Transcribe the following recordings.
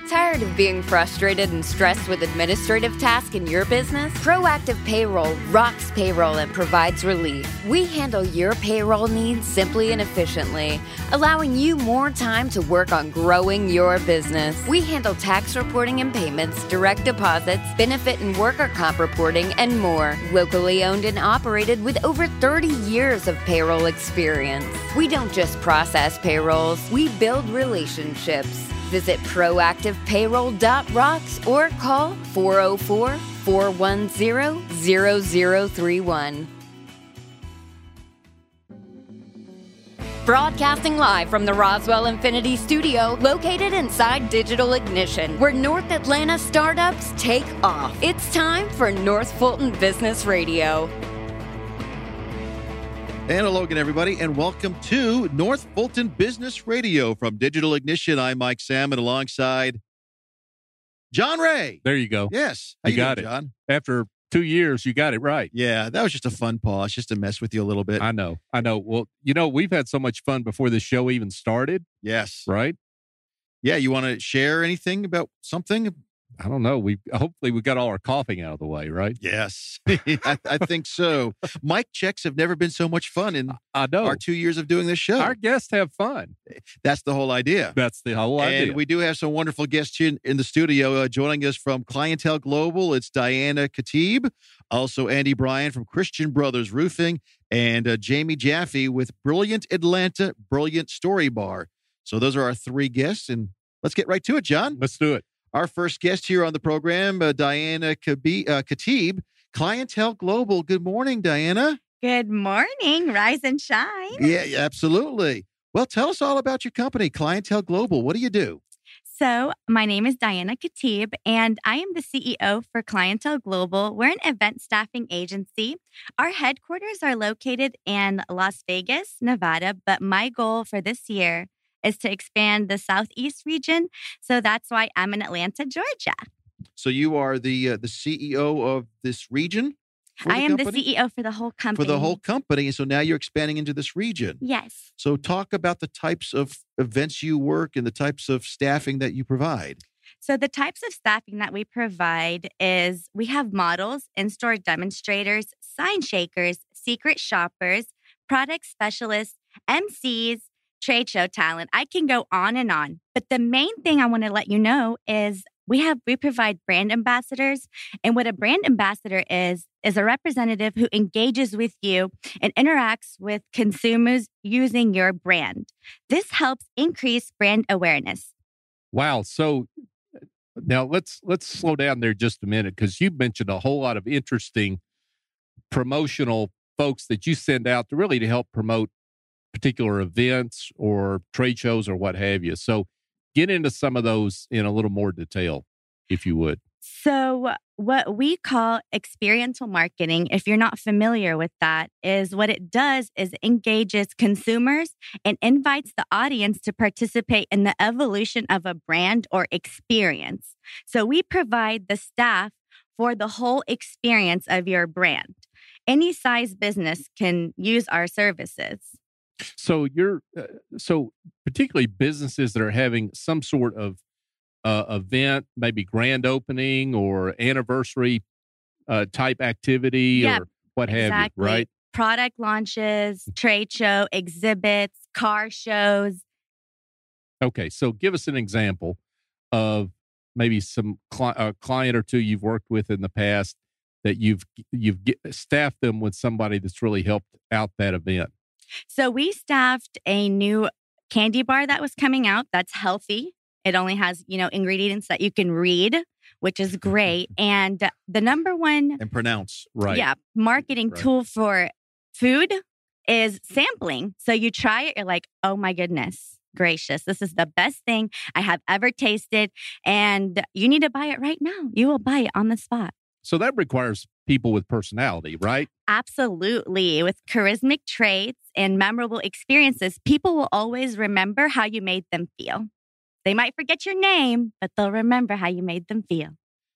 Tired of being frustrated and stressed with administrative tasks in your business? Proactive Payroll rocks payroll and provides relief. We handle your payroll needs simply and efficiently, allowing you more time to work on growing your business. We handle tax reporting and payments, direct deposits, benefit and worker comp reporting, and more. Locally owned and operated with over 30 years of payroll experience. We don't just process payrolls, we build relationships. Visit proactivepayroll.rocks or call 404-410-0031. Broadcasting live from the Roswell Infinity Studio, located inside Digital Ignition, where North Atlanta startups take off. It's time for North Fulton Business Radio. And hello again, everybody, and welcome to North Fulton Business Radio from Digital Ignition. I'm Mike Salmon alongside John Ray. There you go. Yes. You got doing, it, John. After 2 years, you got it right. Yeah, that was just a fun pause, just to mess with you a little bit. I know. Well, we've had so much fun before the show even started. Yes. Right? Yeah, you want to share anything about something? I don't know. Hopefully we got all our coughing out of the way, right? Yes, I think so. Mic checks have never been so much fun in our 2 years of doing this show. Our guests have fun. That's the whole idea. That's the whole idea. And we do have some wonderful guests here in the studio. Joining us from Clientele Global, it's Diana Khatib, also Andy Bryan from Christian Brothers Roofing, and Jamie Jaffe with Brilliant Atlanta, Brilliant Story Bar. So those are our three guests, and let's get right to it, John. Let's do it. Our first guest here on the program, Diana Khatib, Clientele Global. Good morning, Diana. Good morning. Rise and shine. Yeah, absolutely. Well, tell us all about your company, Clientele Global. What do you do? So my name is Diana Khatib, and I am the CEO for Clientele Global. We're an event staffing agency. Our headquarters are located in Las Vegas, Nevada, but my goal for this year is to expand the Southeast region. So that's why I'm in Atlanta, Georgia. So you are the CEO of this region? I am the CEO for the whole company. For the whole company. And so now you're expanding into this region. Yes. So talk about the types of events you work and the types of staffing that you provide. So the types of staffing that we provide is we have models, in-store demonstrators, sign shakers, secret shoppers, product specialists, MCs, trade show talent. I can go on and on. But the main thing I want to let you know is we provide brand ambassadors. And what a brand ambassador is a representative who engages with you and interacts with consumers using your brand. This helps increase brand awareness. Wow. So now let's slow down there just a minute, because you mentioned a whole lot of interesting promotional folks that you send out to help promote particular events or trade shows or what have you. So get into some of those in a little more detail, if you would. So what we call experiential marketing, if you're not familiar with that, is what it does is engages consumers and invites the audience to participate in the evolution of a brand or experience. So we provide the staff for the whole experience of your brand. Any size business can use our services. So so particularly businesses that are having some sort of event, maybe grand opening or anniversary type activity or what have you, right? Product launches, trade show, exhibits, car shows. Okay, so give us an example of maybe some client or two you've worked with in the past that you've staffed them with somebody that's really helped out that event. So we staffed a new candy bar that was coming out that's healthy. It only has, ingredients that you can read, which is great. And the number one and pronounce, right? Yeah, marketing tool for food is sampling. So you try it, you're like, oh my goodness gracious, this is the best thing I have ever tasted. And you need to buy it right now. You will buy it on the spot. So that requires people with personality, right? Absolutely. With charismatic traits and memorable experiences, people will always remember how you made them feel. They might forget your name, but they'll remember how you made them feel.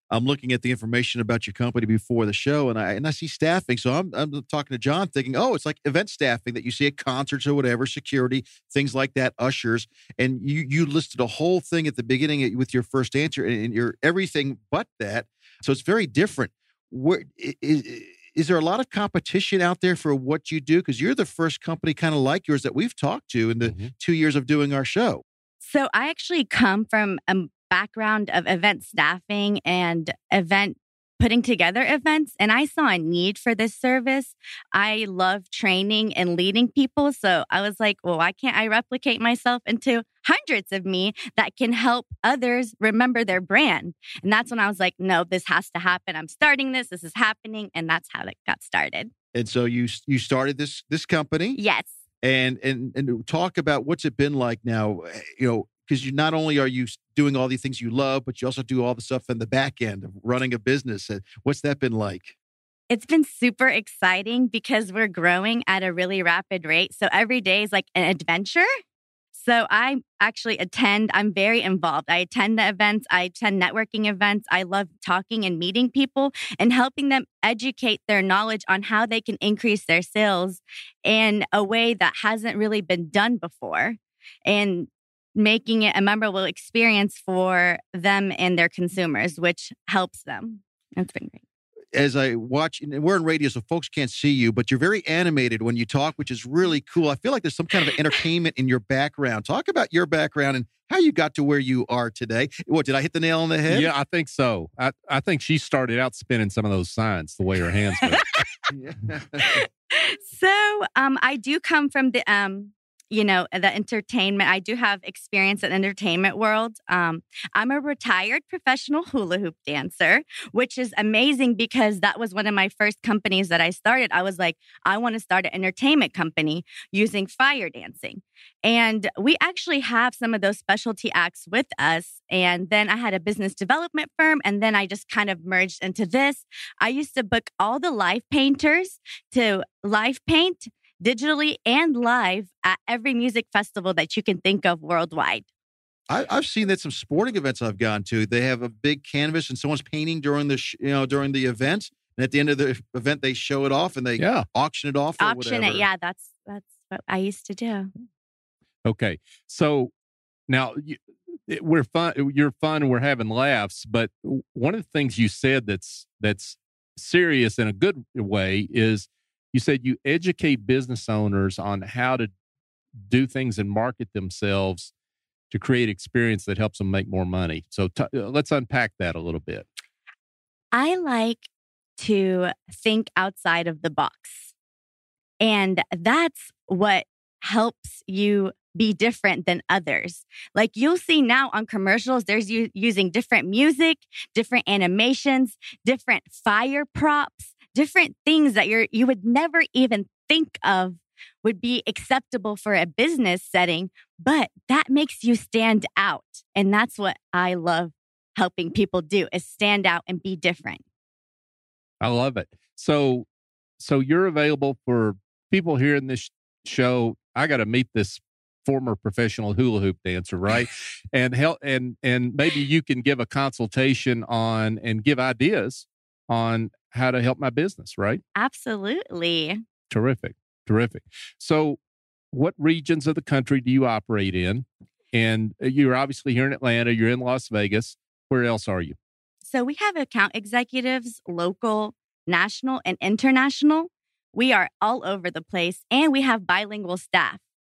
I'm looking at the information about your company before the show, and I see staffing. So I'm talking to John, thinking, oh, it's like event staffing that you see at concerts or whatever, security, things like that, ushers. And you listed a whole thing at the beginning with your first answer, and you're everything but that. So it's very different. Where is there a lot of competition out there for what you do? Because you're the first company kind of like yours that we've talked to in the 2 years of doing our show. So I actually come from a background of event staffing and event putting together events, and I saw a need for this service. I love training and leading people. So I was like, well, why can't I replicate myself into hundreds of me that can help others remember their brand? And that's when I was like, no, this has to happen. I'm starting this. This is happening. And that's how it got started. And so you started this company? Yes. And talk about what's it been like now, because you not only are you doing all these things you love, but you also do all the stuff in the back end of running a business. What's that been like? It's been super exciting because we're growing at a really rapid rate. So every day is like an adventure. So I actually I'm very involved. I attend the events. I attend networking events. I love talking and meeting people and helping them educate their knowledge on how they can increase their sales in a way that hasn't really been done before, and making it a memorable experience for them and their consumers, which helps them. It's been great. As I watch, and we're in radio, so folks can't see you, but you're very animated when you talk, which is really cool. I feel like there's some kind of entertainment in your background. Talk about your background and how you got to where you are today. What, did I hit the nail on the head? Yeah, I think so. I think she started out spinning some of those signs the way her hands go. So I do come from the entertainment. I do have experience in the entertainment world. I'm a retired professional hula hoop dancer, which is amazing because that was one of my first companies that I started. I was like, I want to start an entertainment company using fire dancing. And we actually have some of those specialty acts with us. And then I had a business development firm, and then I just kind of merged into this. I used to book all the live painters to live paint digitally and live at every music festival that you can think of worldwide. I've seen that some sporting events I've gone to, they have a big canvas and someone's painting during the during the event, and at the end of the event they show it off and they auction it off. Auction it, yeah. That's what I used to do. Okay, so now we're fun. You're fun, and we're having laughs. But one of the things you said that's serious in a good way is, you said you educate business owners on how to do things and market themselves to create experience that helps them make more money. So let's unpack that a little bit. I like to think outside of the box. And that's what helps you be different than others. Like you'll see now on commercials, there's using different music, different animations, different fire props, different things that you would never even think of would be acceptable for a business setting, but that makes you stand out. And that's what I love helping people do, is stand out and be different. I love it. So you're available for people hearing this show. I got to meet this former professional hula hoop dancer, right? And help, and maybe you can give a consultation on and give ideas on how to help my business, right? Absolutely. Terrific. So what regions of the country do you operate in? And you're obviously here in Atlanta, you're in Las Vegas. Where else are you? So we have account executives, local, national, and international. We are all over the place, and we have bilingual staff.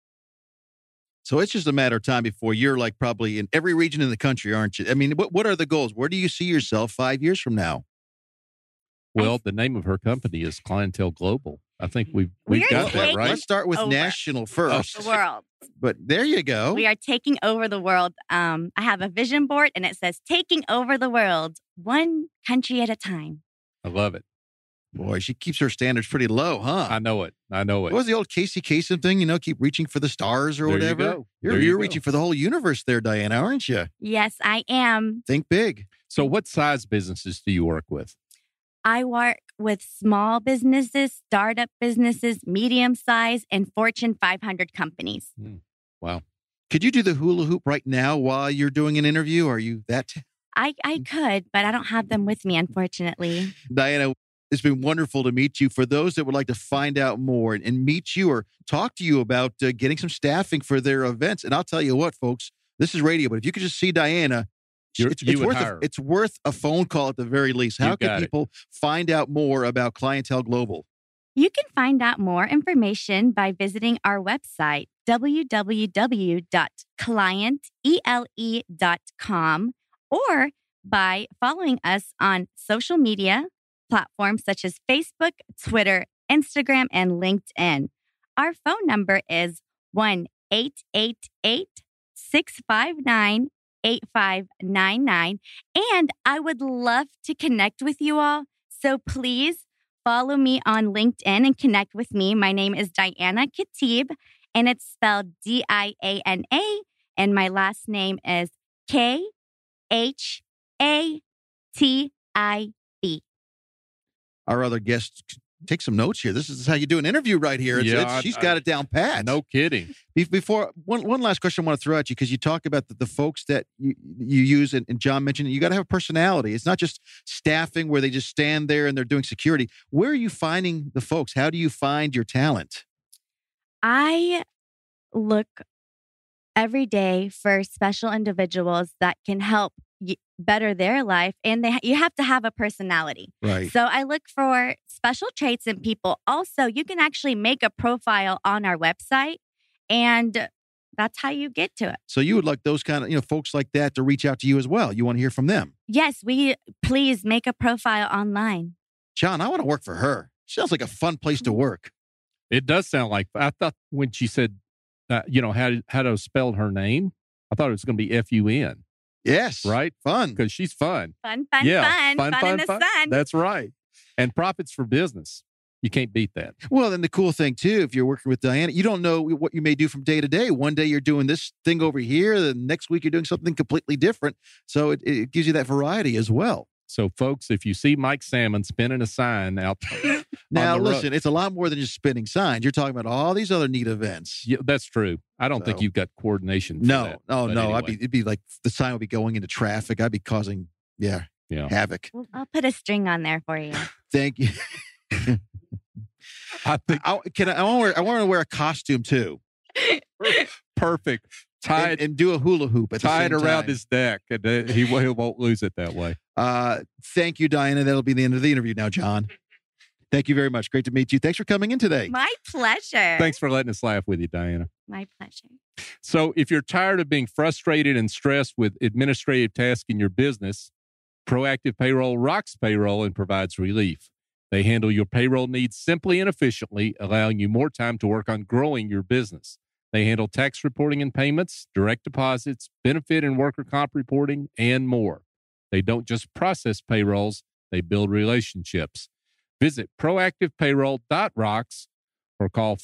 So it's just a matter of time before you're like probably in every region in the country, aren't you? I mean, what are the goals? Where do you see yourself 5 years from now? Well, the name of her company is Clientele Global. I think we've got that right. Let's start with national first. The world. But there you go. We are taking over the world. I have a vision board, and it says taking over the world, one country at a time. I love it. Boy, she keeps her standards pretty low, huh? I know it. What was the old Casey Kasem thing? Keep reaching for the stars or whatever. You're reaching for the whole universe there, Diana, aren't you? Yes, I am. Think big. So what size businesses do you work with? I work with small businesses, startup businesses, medium size, and Fortune 500 companies. Wow. Could you do the hula hoop right now while you're doing an interview? Are you that? I could, but I don't have them with me, unfortunately. Diana, it's been wonderful to meet you. For those that would like to find out more and meet you or talk to you about getting some staffing for their events, and I'll tell you what, folks, this is radio, but if you could just see Diana, it's worth a phone call at the very least. How can people find out more about Clientele Global? You can find out more information by visiting our website, www.clientele.com, or by following us on social media platforms such as Facebook, Twitter, Instagram, and LinkedIn. Our phone number is 1-888-659-8599. And I would love to connect with you all. So please follow me on LinkedIn and connect with me. My name is Diana Khatib, and it's spelled Diana, and my last name is Khatib. Our other guests take some notes here. This is how you do an interview right here. She's got it down pat. No kidding. Before one last question I want to throw at you, because you talk about the folks that you use, and John mentioned you got to have a personality. It's not just staffing where they just stand there and they're doing security. Where are you finding the folks? How do you find your talent? I look every day for special individuals that can help better their life, and you have to have a personality. Right. So I look for special traits in people. Also, you can actually make a profile on our website, and that's how you get to it. So you would like those kind of folks like that to reach out to you as well. You want to hear from them? Yes, please make a profile online. John, I want to work for her. Sounds like a fun place to work. It does sound like. I thought when she said, how to spell her name, I thought it was going to be F-U-N. Yes. Right? Fun. Because she's fun. Fun. Fun in the sun. That's right. And profits for business. You can't beat that. Well, then the cool thing, too, if you're working with Diana, you don't know what you may do from day to day. One day you're doing this thing over here. The next week you're doing something completely different. So it gives you that variety as well. So, folks, if you see Mike Salmon spinning a sign out now, listen, it's a lot more than just spinning signs. You're talking about all these other neat events. Yeah, that's true. I don't think you've got coordination for that. No. Anyway. It'd be like the sign would be going into traffic. I'd be causing, havoc. Well, I'll put a string on there for you. Thank you. I think I want to wear a costume too. Perfect. Tied and do a hula hoop at the same time. Around his neck, and he won't lose it that way. Thank you, Diana. That'll be the end of the interview now, John. Thank you very much. Great to meet you. Thanks for coming in today. My pleasure. Thanks for letting us laugh with you, Diana. My pleasure. So if you're tired of being frustrated and stressed with administrative tasks in your business, Proactive Payroll rocks payroll and provides relief. They handle your payroll needs simply and efficiently, allowing you more time to work on growing your business. They handle tax reporting and payments, direct deposits, benefit and worker comp reporting, and more. They don't just process payrolls, they build relationships. Visit proactivepayroll.rocks or call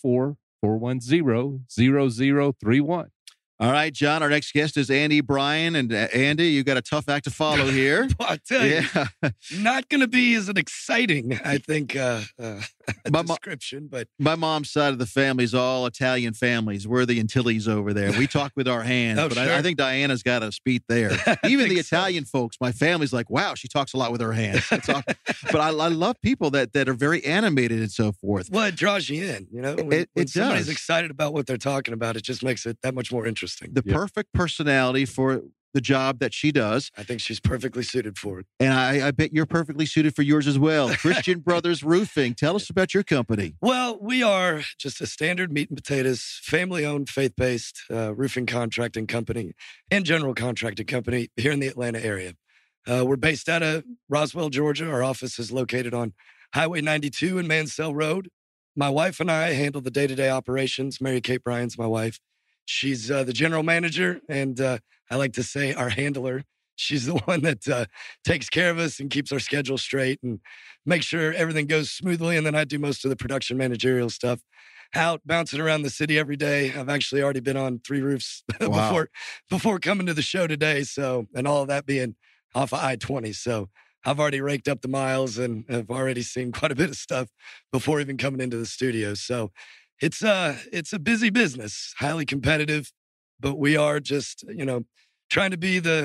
404-410-0031. All right, John, our next guest is Andy Bryan. And Andy, you got a tough act to follow here. Well, I tell you, not going to be as an exciting, I think, description. But my mom's side of the family is all Italian families. We're the Antilles over there. We talk with our hands. Oh, but sure. I think Diana's got a speed there. Even the Italian folks, my family's like, wow, she talks a lot with her hands. But I love people that are very animated and so forth. Well, it draws you in, When somebody's excited about what they're talking about, it just makes it that much more interesting. The perfect personality for the job that she does. I think she's perfectly suited for it. And I bet you're perfectly suited for yours as well. Christian Brothers Roofing. Tell us about your company. Well, we are just a standard meat and potatoes, family-owned, faith-based roofing contracting company and general contracting company here in the Atlanta area. We're based out of Roswell, Georgia. Our office is located on Highway 92 and Mansell Road. My wife and I handle the day-to-day operations. Mary Kate Bryan's my wife. She's the general manager, and I like to say our handler. She's the one that takes care of us and keeps our schedule straight and makes sure everything goes smoothly. And then I do most of the production managerial stuff, out bouncing around the city every day. I've actually already been on 3 roofs before coming to the show today. So, and all of that being off of I-20. So I've already raked up the miles and have already seen quite a bit of stuff before even coming into the studio. So it's a busy business, highly competitive, but we are just, trying to be the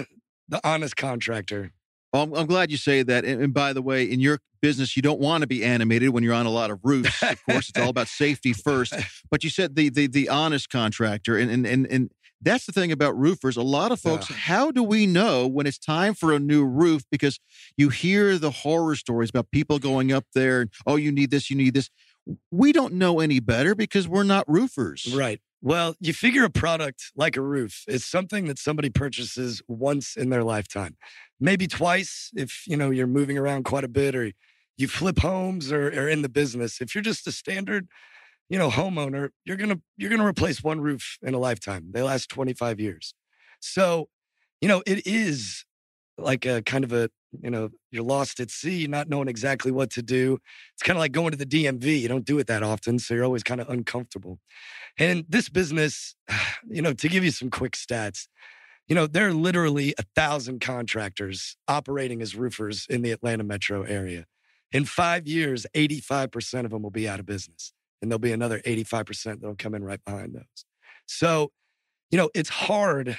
the honest contractor. Well, I'm glad you say that. And by the way, in your business, you don't want to be animated when you're on a lot of roofs. Of course, it's all about safety first. But you said the honest contractor, and that's the thing about roofers. A lot of folks, how do we know when it's time for a new roof? Because you hear the horror stories about people going up there and, oh, you need this, you need this. We don't know any better because we're not roofers. Right. Well, you figure a product like a roof is something that somebody purchases once in their lifetime, maybe twice if, you're moving around quite a bit or you flip homes or are in the business. If you're just a standard, homeowner, you're going to replace one roof in a lifetime. They last 25 years. So, it is like a kind of a, you're lost at sea, not knowing exactly what to do. It's kind of like going to the DMV. You don't do it that often, so you're always kind of uncomfortable. And in this business, to give you some quick stats, there are literally 1,000 contractors operating as roofers in the Atlanta metro area. In 5 years, 85% of them will be out of business. And there'll be another 85% that'll come in right behind those. So, it's hard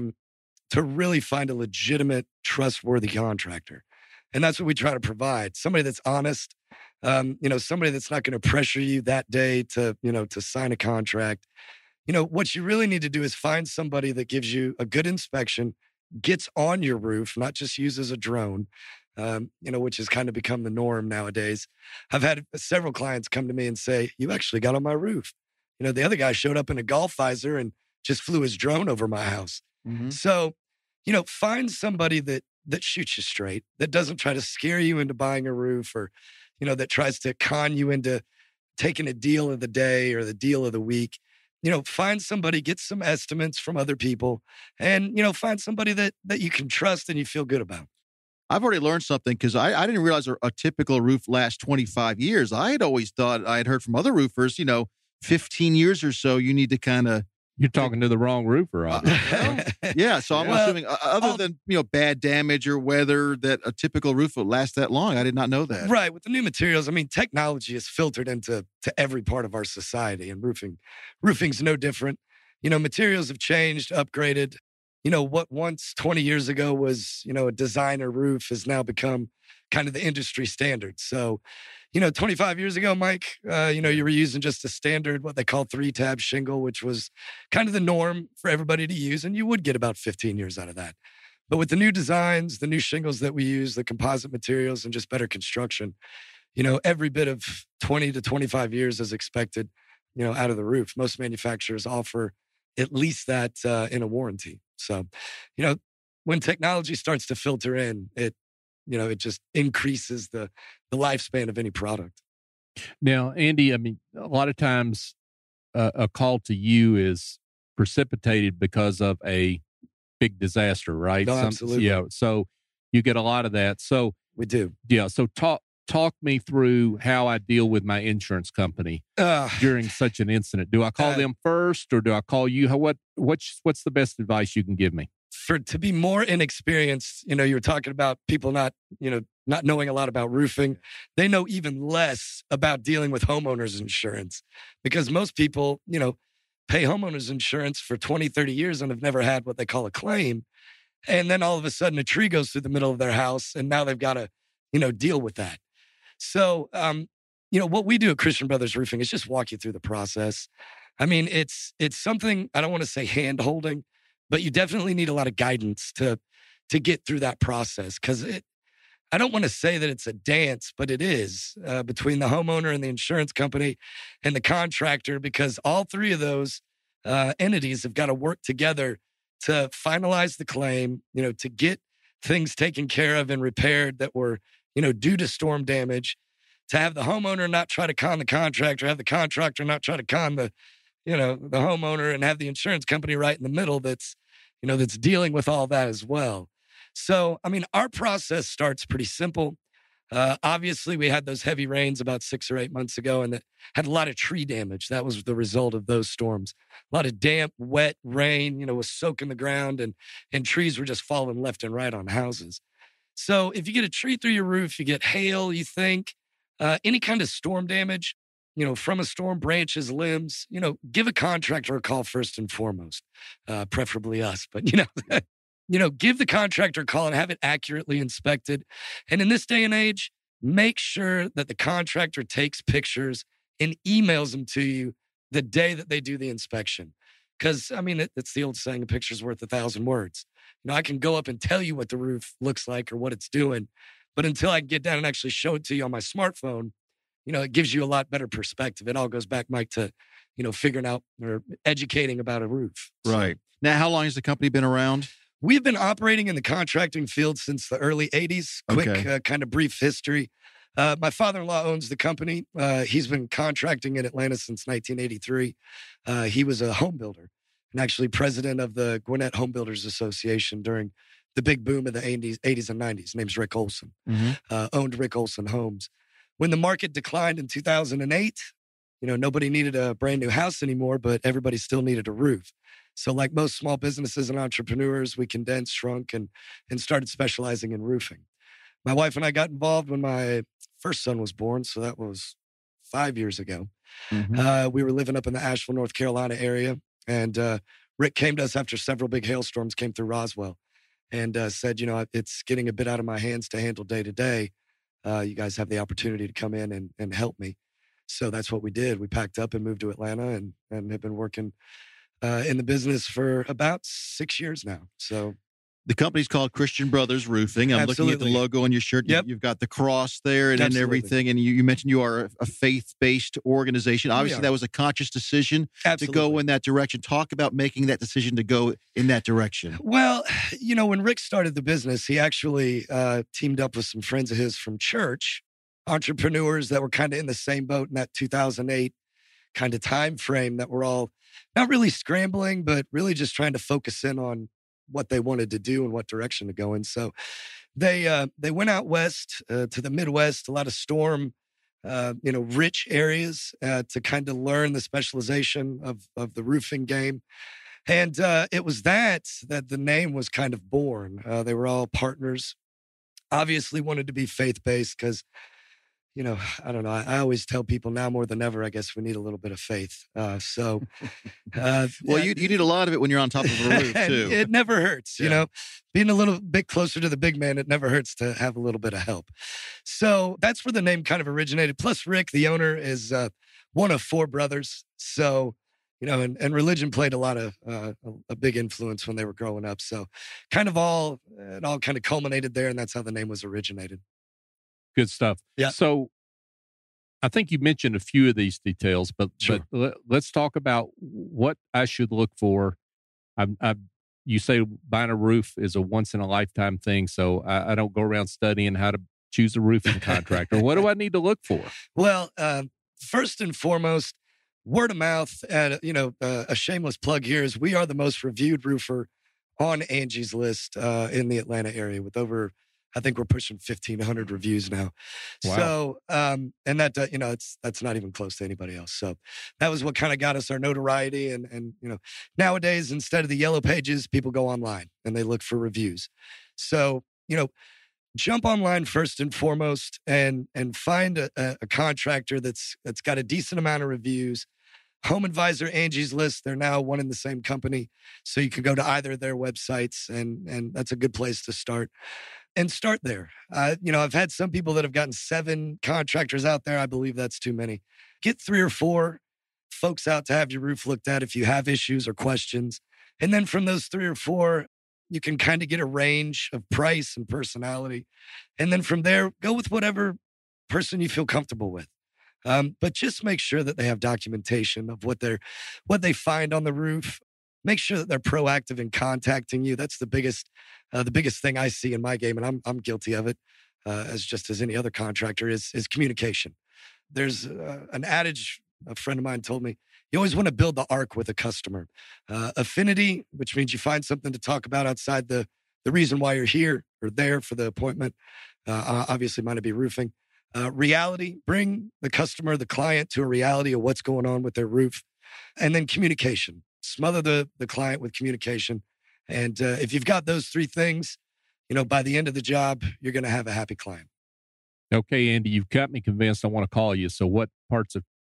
to really find a legitimate, trustworthy contractor. And that's what we try to provide. Somebody that's honest, somebody that's not going to pressure you that day to sign a contract. What you really need to do is find somebody that gives you a good inspection, gets on your roof, not just uses a drone, which has kind of become the norm nowadays. I've had several clients come to me and say, you actually got on my roof. The other guy showed up in a golf visor and just flew his drone over my house. Mm-hmm. So, find somebody that shoots you straight, that doesn't try to scare you into buying a roof or, that tries to con you into taking a deal of the day or the deal of the week. Find somebody, get some estimates from other people and, find somebody that you can trust and you feel good about. I've already learned something because I didn't realize a typical roof lasts 25 years. I had always thought, I had heard from other roofers, 15 years or so, you need to kind of. You're talking to the wrong roofer, obviously. Yeah, so I'm assuming other than, bad damage or weather, that a typical roof will last that long. I did not know that. Right. With the new materials, technology is filtered into every part of our society, and roofing's no different. Materials have changed, upgraded. What once 20 years ago was, a designer roof has now become kind of the industry standard. So, 25 years ago, Mike, you were using just a standard, what they call 3-tab shingle, which was kind of the norm for everybody to use. And you would get about 15 years out of that. But with the new designs, the new shingles that we use, the composite materials and just better construction, every bit of 20 to 25 years is expected, out of the roof. Most manufacturers offer at least that in a warranty. So, when technology starts to filter in, it just increases the lifespan of any product. Now, Andy, a lot of times a call to you is precipitated because of a big disaster, right? No, absolutely. Yeah. So you get a lot of that. So we do. Yeah. So talk me through how I deal with my insurance company during such an incident. Do I call them first or do I call you? What's the best advice you can give me? To be more inexperienced, you were talking about people not knowing a lot about roofing. They know even less about dealing with homeowners insurance because most people, pay homeowners insurance for 20, 30 years and have never had what they call a claim. And then all of a sudden a tree goes through the middle of their house and now they've got to, deal with that. So, what we do at Christian Brothers Roofing is just walk you through the process. It's something, I don't want to say hand holding, but you definitely need a lot of guidance to get through that process because I don't want to say that it's a dance, but it is between the homeowner and the insurance company and the contractor because all three of those entities have got to work together to finalize the claim, to get things taken care of and repaired that were, due to storm damage, to have the homeowner not try to con the contractor, have the contractor not try to con the homeowner and have the insurance company right in the middle that's dealing with all that as well. So, our process starts pretty simple. Obviously, we had those heavy rains about 6 or 8 months ago and that had a lot of tree damage. That was the result of those storms. A lot of damp, wet rain, was soaking the ground and trees were just falling left and right on houses. So if you get a tree through your roof, you get hail, you think, any kind of storm damage, from a storm, branches, limbs, give a contractor a call first and foremost, preferably us. But, give the contractor a call and have it accurately inspected. And in this day and age, make sure that the contractor takes pictures and emails them to you the day that they do the inspection. Because, it's the old saying, a picture's worth 1,000 words. I can go up and tell you what the roof looks like or what it's doing, but until I can get down and actually show it to you on my smartphone, it gives you a lot better perspective. It all goes back, Mike, to, figuring out or educating about a roof. Right. Now, how long has the company been around? We've been operating in the contracting field since the early 80s. Quick, kind of brief history. My father-in-law owns the company. He's been contracting in Atlanta since 1983. He was a home builder and actually president of the Gwinnett Home Builders Association during the big boom of the 80s and 90s. His name's Rick Olson. Owned Rick Olson Homes. When the market declined in 2008, nobody needed a brand new house anymore, but everybody still needed a roof. So like most small businesses and entrepreneurs, we condensed, shrunk, and started specializing in roofing. My wife and I got involved when my first son was born, so that was 5 years ago. We were living up in the Asheville, North Carolina area, and Rick came to us after several big hailstorms came through Roswell and said, it's getting a bit out of my hands to handle day to day. You guys have the opportunity to come in and help me. So that's what we did. We packed up and moved to Atlanta and have been working in the business for about 6 years now. So the company's called Christian Brothers Roofing. I'm looking at the logo on your shirt. Yep. You've got the cross there and everything. And you mentioned you are a faith-based organization. Obviously, that was a conscious decision to go in that direction. Talk about making that decision to go in that direction. Well, when Rick started the business, he actually teamed up with some friends of his from church, entrepreneurs that were kind of in the same boat in that 2008 kind of time frame, that were all not really scrambling, but really just trying to focus in on what they wanted to do and what direction to go in. So they went out west to the Midwest, a lot of storm, rich areas to kind of learn the specialization of the roofing game. And it was that the name was kind of born. They were all partners, obviously wanted to be faith-based because, I don't know. I always tell people now more than ever, I guess we need a little bit of faith. Well, you need a lot of it when you're on top of a roof too. It never hurts, being a little bit closer to the big man. It never hurts to have a little bit of help. So that's where the name kind of originated. Plus Rick, the owner, is one of 4 brothers. So, and religion played a lot of a big influence when they were growing up. So it all kind of culminated there. And that's how the name was originated. Good stuff. Yeah. So I think you mentioned a few of these details, but let's talk about what I should look for. You say buying a roof is a once in a lifetime thing, so I don't go around studying how to choose a roofing contractor. What do I need to look for? Well, first and foremost, word of mouth. A shameless plug here is we are the most reviewed roofer on Angie's List in the Atlanta area with over, I think we're pushing 1,500 reviews now. Wow. So, and that, that's not even close to anybody else. So that was what kind of got us our notoriety. And nowadays, instead of the yellow pages, people go online and they look for reviews. So, jump online first and foremost and find a contractor that's got a decent amount of reviews. Home Advisor, Angie's List, they're now one in the same company. So you can go to either of their websites and that's a good place to start. And start there. I've had some people that have gotten 7 contractors out there. I believe that's too many. Get 3 or 4 folks out to have your roof looked at if you have issues or questions. And then from those 3 or 4, you can kind of get a range of price and personality. And then from there, go with whatever person you feel comfortable with. But just make sure that they have documentation of what they find on the roof. Make sure that they're proactive in contacting you. That's the biggest thing I see in my game, and I'm guilty of it, as any other contractor, is communication. There's an adage a friend of mine told me: you always want to build the arc with a customer. Affinity, which means you find something to talk about outside the reason why you're here or there for the appointment. Obviously, mine would be roofing. Reality, bring the customer, the client, to a reality of what's going on with their roof, and then communication. Smother the client with communication. And if you've got those 3 things, by the end of the job, you're going to have a happy client. Okay, Andy, you've got me convinced I want to call you. So what parts of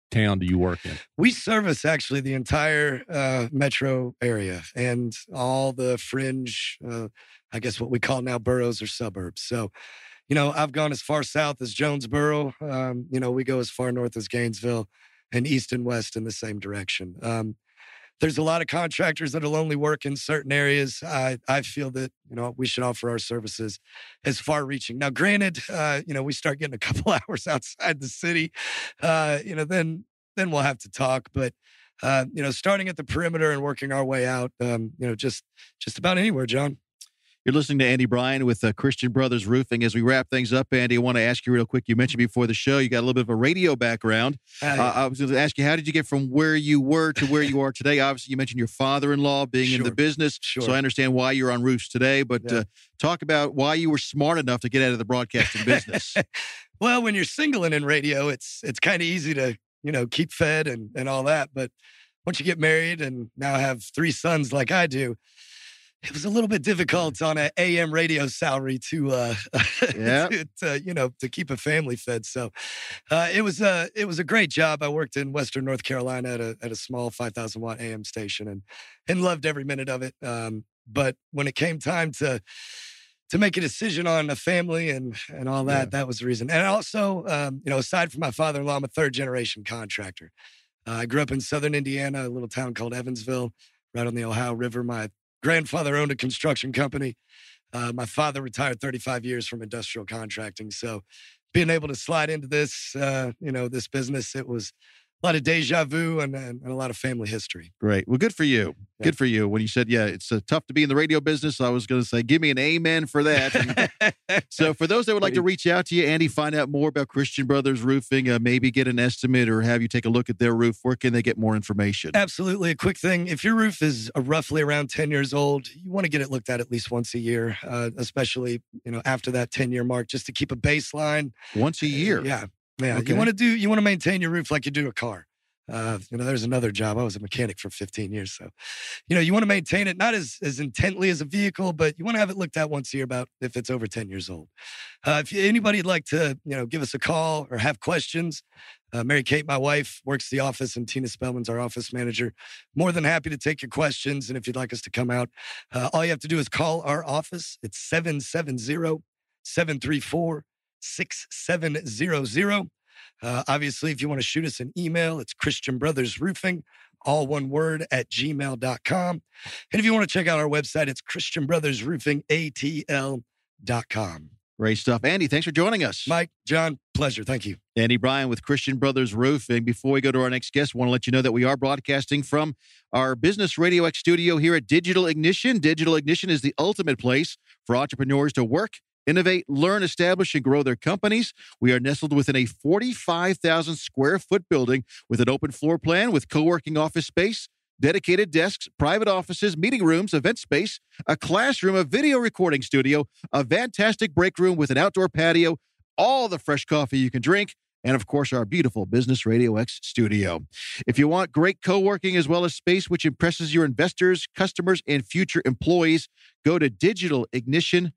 town do you work in? We service actually the entire metro area and all the fringe, I guess what we call now boroughs or suburbs. So, I've gone as far south as Jonesboro. We go as far north as Gainesville, and east and west in the same direction. There's a lot of contractors that'll only work in certain areas. I feel that, we should offer our services as far reaching. Now, granted, we start getting a couple hours outside the city, then we'll have to talk. But, starting at the perimeter and working our way out, just about anywhere, John. You're listening to Andy Bryan with Christian Brothers Roofing. As we wrap things up, Andy, I want to ask you real quick. You mentioned before the show you got a little bit of a radio background. I was going to ask you, how did you get from where you were to where you are today? Obviously, you mentioned your father-in-law being in the business, so I understand why you're on roofs today. But talk about why you were smart enough to get out of the broadcasting business. Well, when you're single and in radio, it's kind of easy to keep fed and all that. But once you get married and now have 3 sons like I do, it was a little bit difficult on an AM radio salary to keep a family fed. So it was a great job. I worked in Western North Carolina at a small 5,000 watt AM station and loved every minute of it. But when it came time to make a decision on a family and all that, that was the reason. And also, aside from my father-in-law, I'm a 3rd generation contractor. I grew up in southern Indiana, a little town called Evansville, right on the Ohio River. My grandfather owned a construction company. My father retired 35 years from industrial contracting. So being able to slide into this, this business, it was a lot of deja vu and a lot of family history. Great. Well, good for you. Yeah. Good for you. When you said, it's tough to be in the radio business, I was going to say, give me an amen for that. So for those that would like to reach out to you, Andy, find out more about Christian Brothers Roofing, maybe get an estimate or have you take a look at their roof, where can they get more information? Absolutely. A quick thing. If your roof is roughly around 10 years old, you want to get it looked at least once a year, especially, after that 10-year mark, just to keep a baseline. Once a year? Yeah. Okay. You want to maintain your roof like you do a car. There's another job. I was a mechanic for 15 years. So, you want to maintain it, not as intently as a vehicle, but you want to have it looked at once a year about if it's over 10 years old. If anybody would like to, give us a call or have questions, Mary Kate, my wife, works the office, and Tina Spellman's our office manager. More than happy to take your questions. And if you'd like us to come out, all you have to do is call our office. It's 770-734-6700. Obviously, if you want to shoot us an email, it's Christian Brothers Roofing, all one word, @gmail.com. And if you want to check out our website, it's christianbrothersroofingatl.com. Great stuff. Andy, thanks for joining us. Mike, John, pleasure. Thank you. Andy Bryan with Christian Brothers Roofing. Before we go to our next guest, I want to let you know that we are broadcasting from our Business Radio X studio here at Digital Ignition. Digital Ignition is the ultimate place for entrepreneurs to work, innovate, learn, establish, and grow their companies. We are nestled within a 45,000 square foot building with an open floor plan with co-working office space, dedicated desks, private offices, meeting rooms, event space, a classroom, a video recording studio, a fantastic break room with an outdoor patio, all the fresh coffee you can drink, and of course, our beautiful Business Radio X studio. If you want great co-working as well as space which impresses your investors, customers, and future employees, go to digitalignition.com.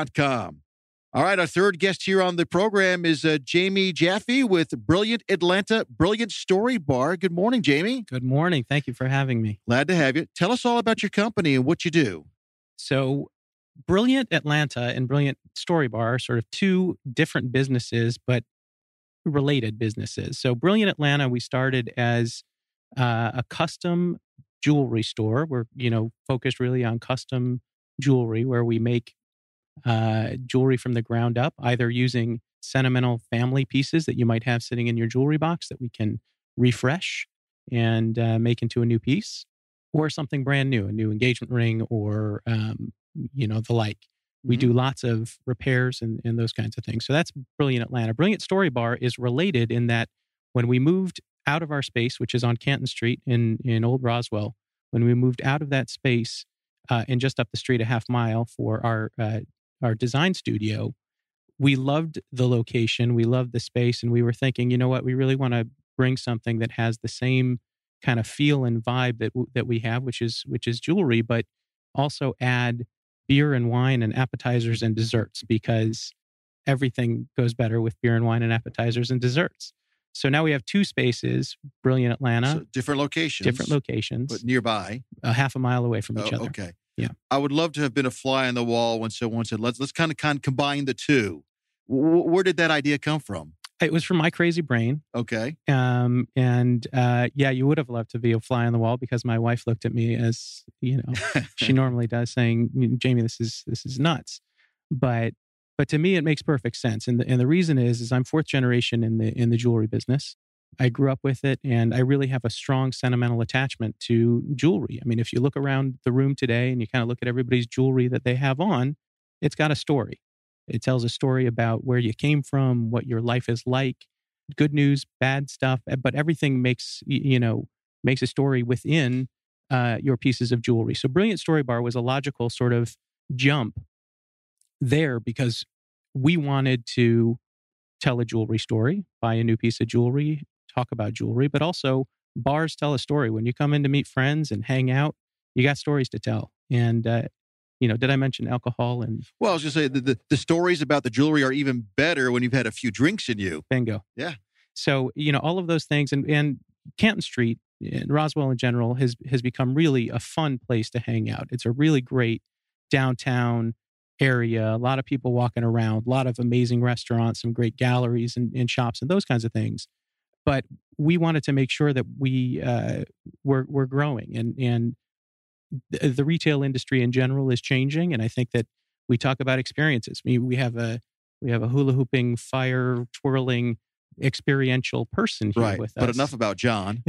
All right, our third guest here on the program is Jamie Jaffe with Brilliant Atlanta Brilliant Story Bar. Good morning, Jamie. Good morning. Thank you for having me. Glad to have you. Tell us all about your company and what you do. So, Brilliant Atlanta and Brilliant Story Bar are sort of 2 different businesses, but related businesses. So, Brilliant Atlanta, we started as a custom jewelry store. We're, focused really on custom jewelry where we make jewelry from the ground up, either using sentimental family pieces that you might have sitting in your jewelry box that we can refresh and make into a new piece, or something brand new, a new engagement ring or, the like. We do lots of repairs and those kinds of things. So that's Brilliant Atlanta. Brilliant Story Bar is related in that when we moved out of our space, which is on Canton Street in Old Roswell, when we moved out of that space and just up the street a half mile for our design studio, we loved the location, we loved the space, and we were thinking, you know what, we really want to bring something that has the same kind of feel and vibe that we have, which is jewelry, but also add beer and wine and appetizers and desserts, because everything goes better with beer and wine and appetizers and desserts. So now we have 2 spaces, Brilliant Atlanta, So different locations, but nearby. a half a mile away from each other. Okay. Yeah. I would love to have been a fly on the wall when someone said, let's kind of combine the two. Where did that idea come from? It was from my crazy brain. Okay. Yeah, you would have loved to be a fly on the wall because my wife looked at me as, she normally does, saying, Jamie, this is nuts. But to me, it makes perfect sense. And the reason is I'm 4th generation in the jewelry business. I grew up with it, and I really have a strong sentimental attachment to jewelry. I mean, if you look around the room today and you kind of look at everybody's jewelry that they have on, it's got a story. It tells a story about where you came from, what your life is like, good news, bad stuff, but everything makes a story within your pieces of jewelry. So Brilliant Story Bar was a logical sort of jump there because we wanted to tell a jewelry story, buy a new piece of jewelry, talk about jewelry, but also bars tell a story. When you come in to meet friends and hang out, you got stories to tell. And, did I mention alcohol? Well, I was going to say the stories about the jewelry are even better when you've had a few drinks in you. Bingo. Yeah. So, all of those things and Canton Street and Roswell in general has become really a fun place to hang out. It's a really great downtown area, a lot of people walking around, a lot of amazing restaurants, some great galleries and shops and those kinds of things. But we wanted to make sure that we were growing and the retail industry in general is changing. And I think that we talk about experiences. I mean, we have a hula hooping, fire twirling, experiential person here with us. But enough about John.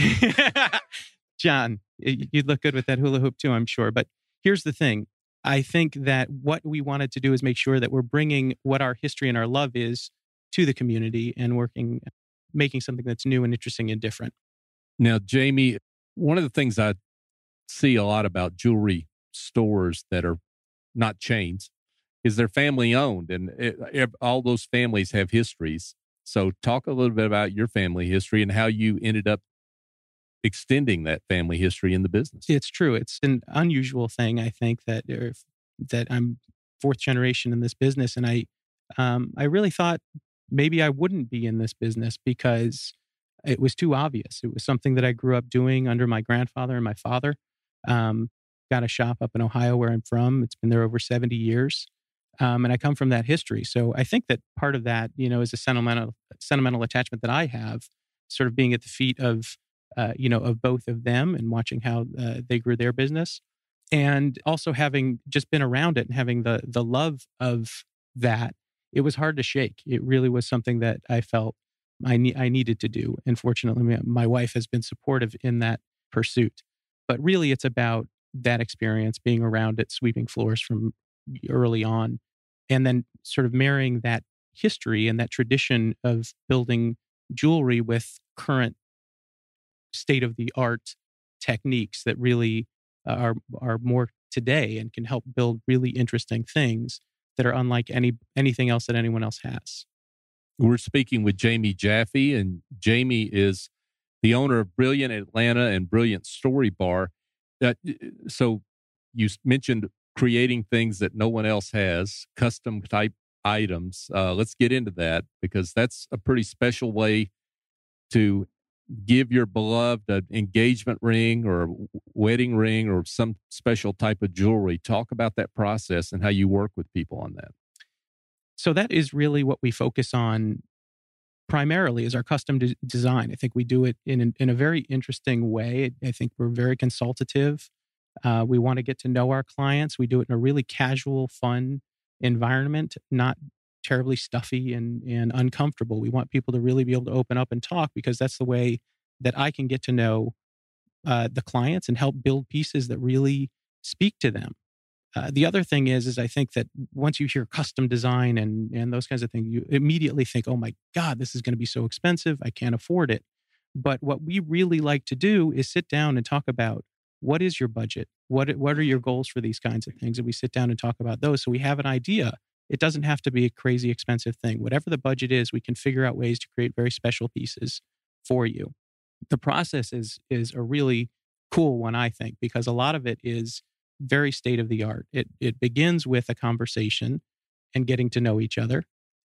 John, you'd look good with that hula hoop too, I'm sure. But here's the thing. I think that what we wanted to do is make sure that we're bringing what our history and our love is to the community and making something that's new and interesting and different. Now, Jamie, one of the things I see a lot about jewelry stores that are not chains is they're family owned, and all those families have histories. So talk a little bit about your family history and how you ended up extending that family history in the business. It's true. It's an unusual thing, I think, that I'm 4th generation in this business. And I really thought maybe I wouldn't be in this business because it was too obvious. It was something that I grew up doing under my grandfather and my father. Got a shop up in Ohio where I'm from. It's been there over 70 years. And I come from that history. So I think that part of that, is a sentimental attachment that I have, sort of being at the feet of both of them and watching how they grew their business. And also having just been around it and having the love of that, it was hard to shake. It really was something that I felt I needed to do. And fortunately, my wife has been supportive in that pursuit. But really, it's about that experience, being around it, sweeping floors from early on, and then sort of marrying that history and that tradition of building jewelry with current state-of-the-art techniques that really are more today and can help build really interesting things that are unlike anything else that anyone else has. We're speaking with Jamie Jaffe, and Jamie is the owner of Brilliant Atlanta and Brilliant Story Bar. So you mentioned creating things that no one else has, custom type items. Let's get into that because that's a pretty special way to give your beloved an engagement ring or a wedding ring or some special type of jewelry. Talk about that process and how you work with people on that. So that is really what we focus on primarily is our custom design. I think we do it in a very interesting way. I think we're very consultative. We want to get to know our clients. We do it in a really casual, fun environment, not terribly stuffy and uncomfortable. We want people to really be able to open up and talk because that's the way that I can get to know the clients and help build pieces that really speak to them. The other thing is I think that once you hear custom design and those kinds of things, you immediately think, oh my God, this is going to be so expensive. I can't afford it. But what we really like to do is sit down and talk about what is your budget? What are your goals for these kinds of things? And we sit down and talk about those. So we have an idea. It doesn't have to be a crazy expensive thing. Whatever the budget is, we can figure out ways to create very special pieces for you. The process is a really cool one, I think, because a lot of it is very state of the art. It begins with a conversation and getting to know each other.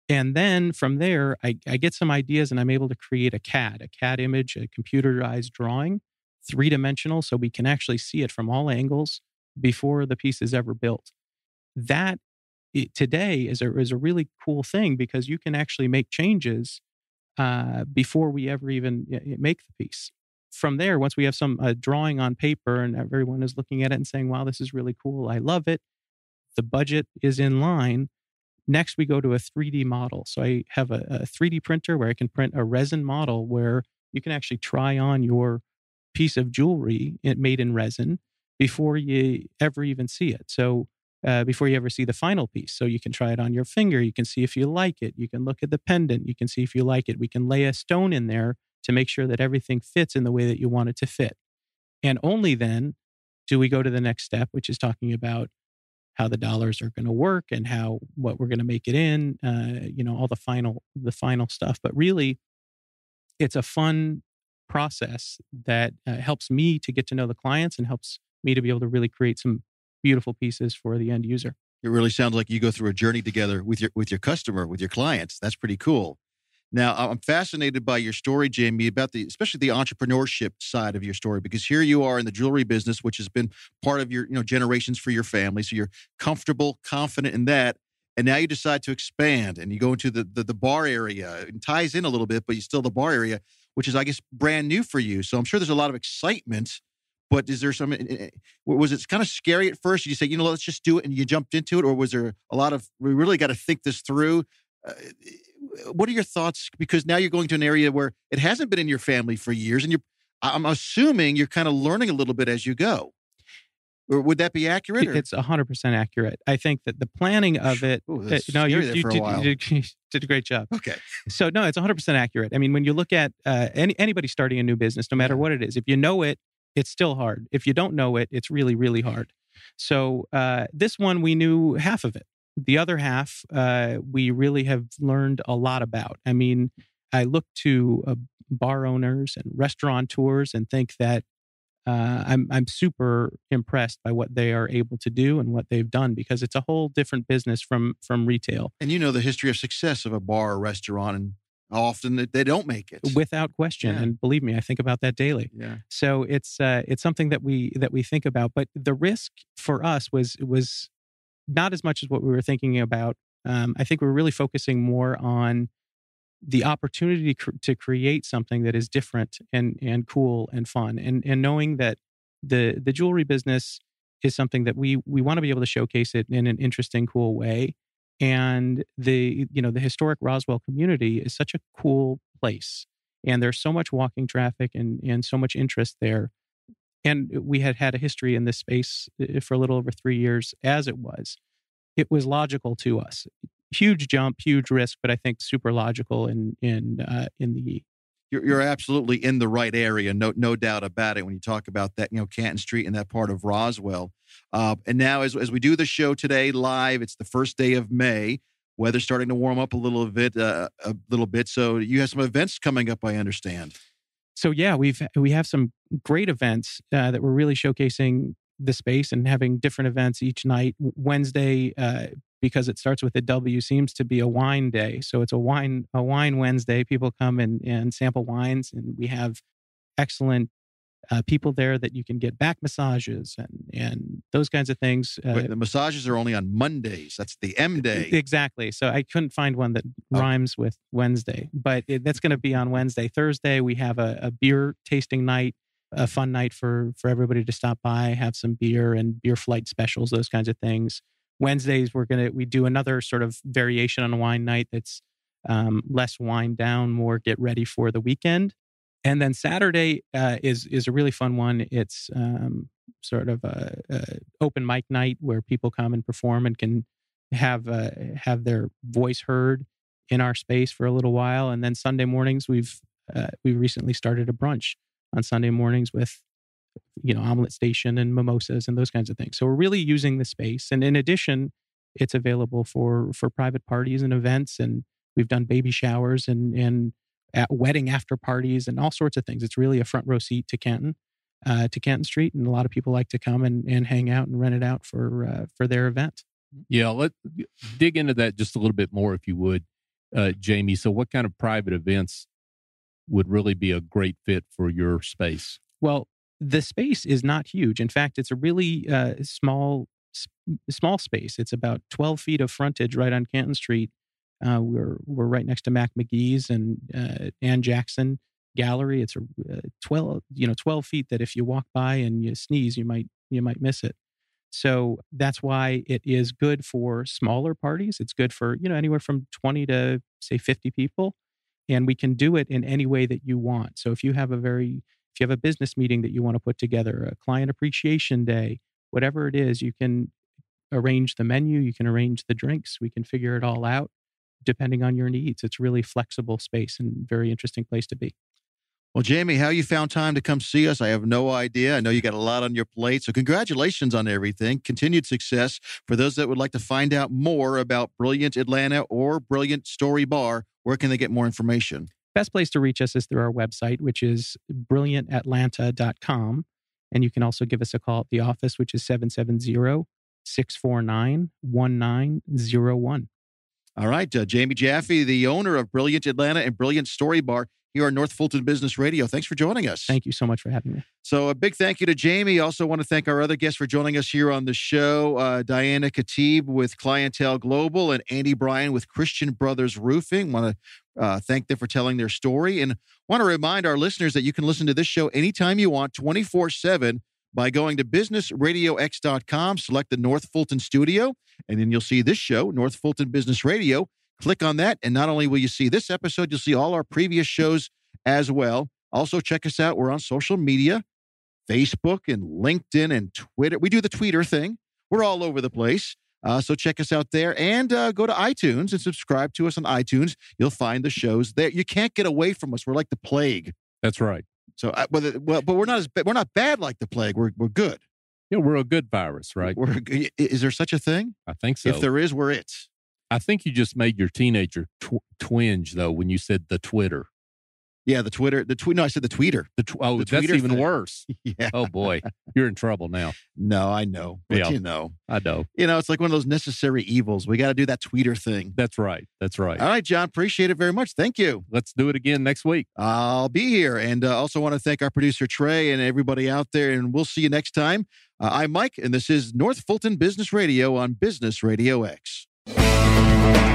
And then from there, I get some ideas and I'm able to create a CAD image, a computerized drawing, 3-dimensional, so we can actually see it from all angles before the piece is ever built. That today is a really cool thing because you can actually make changes before we ever even make the piece. From there, once we have some drawing on paper and everyone is looking at it and saying, wow, this is really cool, I love it, the budget is in line. Next, we go to a 3D model. So I have a 3D printer where I can print a resin model where you can actually try on your piece of jewelry made in resin before you ever even see it. So before you ever see the final piece. So you can try it on your finger. You can see if you like it. You can look at the pendant. You can see if you like it. We can lay a stone in there to make sure that everything fits in the way that you want it to fit. And only then do we go to the next step, which is talking about how the dollars are going to work and what we're going to make it in, all the final stuff. But really, it's a fun process that helps me to get to know the clients and helps me to be able to really create some beautiful pieces for the end user. It really sounds like you go through a journey together with your customer, with your clients. That's pretty cool. Now, I'm fascinated by your story, Jamie, about especially the entrepreneurship side of your story, because here you are in the jewelry business, which has been part of your generations for your family. So you're comfortable, confident in that. And now you decide to expand and you go into the bar area. It ties in a little bit, but you still the bar area, which is, I guess, brand new for you. So I'm sure there's a lot of excitement. But is there was it kind of scary at first? Did you say, let's just do it and you jumped into it? Or was there a lot of, we really got to think this through? What are your thoughts? Because now you're going to an area where it hasn't been in your family for years. And I'm assuming you're kind of learning a little bit as you go. Or would that be accurate? Or? It's 100% accurate. I think that the planning of it, you did a great job. Okay. So no, it's 100% accurate. I mean, when you look at anybody starting a new business, no matter what it is, if you know it, it's still hard. If you don't know it, it's really, really hard. So this one, we knew half of it. The other half, we really have learned a lot about. I mean, I look to bar owners and restaurateurs and think that I'm super impressed by what they are able to do and what they've done, because it's a whole different business from retail. And you know the history of success of a bar or restaurant and how often they don't make it. Without question. Yeah. And believe me, I think about that daily. Yeah. So it's something that we think about. But the risk for us was not as much as what we were thinking about. I think we're really focusing more on the opportunity to create something that is different and cool and fun, and knowing that the jewelry business is something that we want to be able to showcase it in an interesting, cool way. And the historic Roswell community is such a cool place, and there's so much walking traffic and so much interest there. And we had a history in this space for a little over 3 years as it was. It was logical to us. Huge jump, huge risk, but I think super logical in the... You're absolutely in the right area, no doubt about it when you talk about that, Canton Street and that part of Roswell. And now as we do the show today live, it's the first day of May. Weather's starting to warm up a little bit. So you have some events coming up, I understand. So yeah, we have some great events that we're really showcasing the space and having different events each night. Wednesday, because it starts with a W, seems to be a wine day. So it's a wine Wednesday. People come and sample wines, and we have excellent people there that you can get back massages and those kinds of things. Wait, the massages are only on Mondays. That's the M day. Exactly. So I couldn't find one that rhymes with Wednesday, but that's going to be on Wednesday. Thursday, we have a beer tasting night, a fun night for everybody to stop by, have some beer and beer flight specials, those kinds of things. Wednesdays, we do another sort of variation on a wine night that's less wind down, more get ready for the weekend. And then Saturday is a really fun one. It's sort of a open mic night where people come and perform and can have their voice heard in our space for a little while. And then Sunday mornings, we recently started a brunch on Sunday mornings with omelet station and mimosas and those kinds of things. So we're really using the space. And in addition, it's available for private parties and events. And we've done baby showers and at wedding after parties and all sorts of things. It's really a front row seat to Canton Street. And a lot of people like to come and hang out and rent it out for their event. Yeah, let's dig into that just a little bit more, if you would. Jamie. So what kind of private events would really be a great fit for your space? Well, the space is not huge. In fact, it's a really small space. It's about 12 feet of frontage right on Canton Street. We're right next to Mac McGee's and Ann Jackson Gallery. It's a 12 feet that if you walk by and you sneeze, you might miss it. So that's why it is good for smaller parties. It's good for anywhere from 20 to say 50 people, and we can do it in any way that you want. So if you have a business meeting that you want to put together, a client appreciation day, whatever it is, you can arrange the menu, you can arrange the drinks, we can figure it all out depending on your needs. It's really flexible space and very interesting place to be. Well, Jamie, how you found time to come see us, I have no idea. I know you got a lot on your plate, so congratulations on everything. Continued success. For those that would like to find out more about Brilliant Atlanta or Brilliant Story Bar, where can they get more information? Best place to reach us is through our website, which is brilliantatlanta.com. And you can also give us a call at the office, which is 770-649-1901. All right. Jamie Jaffe, the owner of Brilliant Atlanta and Brilliant Story Bar here on North Fulton Business Radio. Thanks for joining us. Thank you so much for having me. So a big thank you to Jamie. Also want to thank our other guests for joining us here on the show. Diana Khatib with Clientele Global and Andy Bryan with Christian Brothers Roofing. Want to thank them for telling their story. And want to remind our listeners that you can listen to this show anytime you want, 24/7, by going to businessradiox.com, select the North Fulton studio, and then you'll see this show, North Fulton Business Radio. Click on that, and not only will you see this episode, you'll see all our previous shows as well. Also, check us out. We're on social media, Facebook and LinkedIn and Twitter. We do the tweeter thing. We're all over the place. So check us out there, and go to iTunes and subscribe to us on iTunes. You'll find the shows there. You can't get away from us. We're like the plague. That's right. So, but we're not bad like the plague. We're good. Yeah, we're a good virus, right? Is there such a thing? I think so. If there is, we're it. I think you just made your teenager twinge, though, when you said the Twitter. Yeah, the Twitter. No, I said the tweeter. That's tweeter even thing. Worse. Yeah. Oh, boy. You're in trouble now. No, I know. But Yeah. I know. It's like one of those necessary evils. We got to do that tweeter thing. That's right. All right, John. Appreciate it very much. Thank you. Let's do it again next week. I'll be here. And also want to thank our producer, Trey, and everybody out there. And we'll see you next time. I'm Mike, and this is North Fulton Business Radio on Business Radio X.